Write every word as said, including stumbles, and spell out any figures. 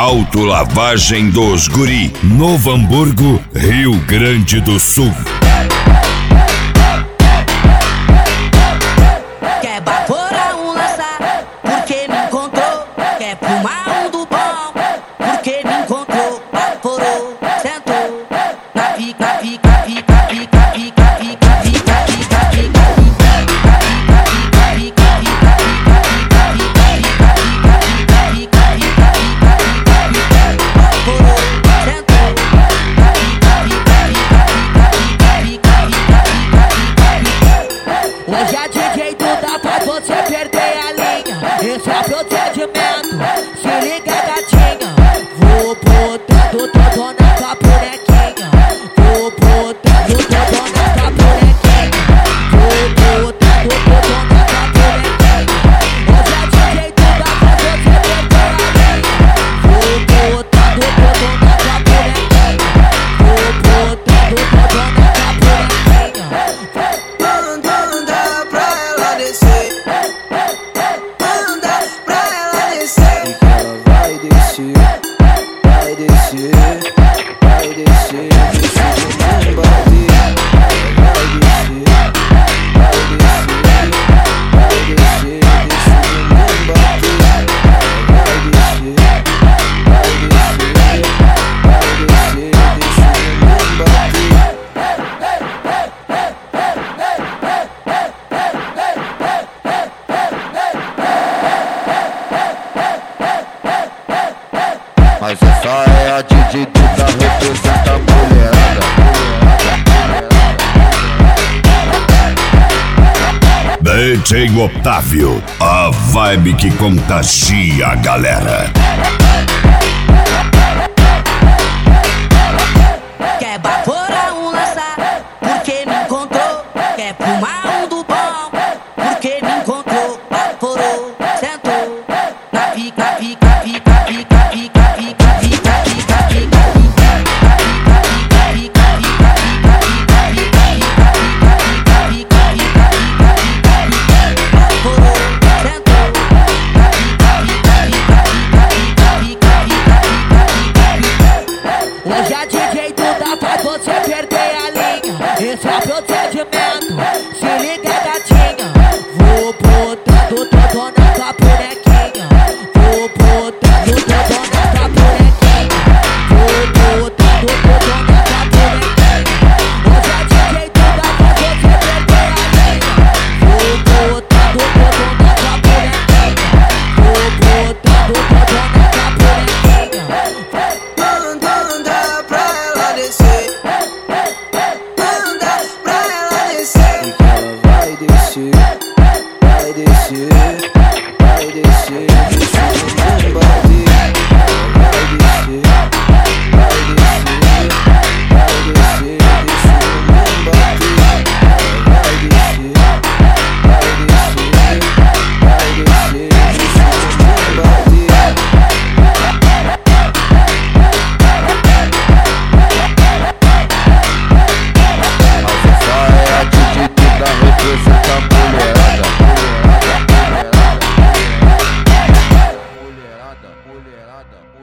Autolavagem dos Guri, Novo Hamburgo, Rio Grande do Sul. Quer baforar um lançar, porque me encontrou. Quer fumar um do bom, porque me encontrou. Baforou, sentou, na pica, pica, pica, pica, pica, pica, pica, pica, pica, hoje a D J Duda faz você perder a linha. Esse é o procedimento, se liga gatinha. Vou botando todo na tua bonequinha. Vou botando todo na tua bonequinha. Vou botando todo na tua bonequinha. Hoje a D J Duda faz você perder a linha. Vou botando todo na tua bonequinha. Vou botando todo na tua bonequinha. Vai descer, vai descer, descer de mão bater. Vai descer, vai descer, vai descer, descer de mão bater. Vai descer, vai descer, vai descer, descer de mão bater. Mas essa é a D J Duda, representa a mulherada. D J Otávio, a vibe que contagia a galera. Quer baforar um lançar, porque me encontrou. Quer fumar um do bom, porque me encontrou. Baforou, sentou, na pica, pica, pica, pica, pica, pica, pica, pica, pica, hoje a D J Duda faz você perder a linha. Esse é o procedimento, se liga gatinha. Vou botando todo na tua bonequinha. Vou botando todo na tua bonequinha. Vou botando todo na tua bonequinha. Hoje a D J Duda faz você perder a linha. Vou botando todo na tua bonequinha. Vou botando todo na tua bonequinha. Manda pra ela descer, manda pra ela descer. E que ela vai descer, vai descer, vai descer, descer de mão bater. Vai descer, vai descer, vai descer, descer de mão bater. Vai descer, vai descer, vai descer, descer de mão bater. Mas essa é a D J Duda, representa a mulherada. Mulherada, mulherada, mulherada, mulherada.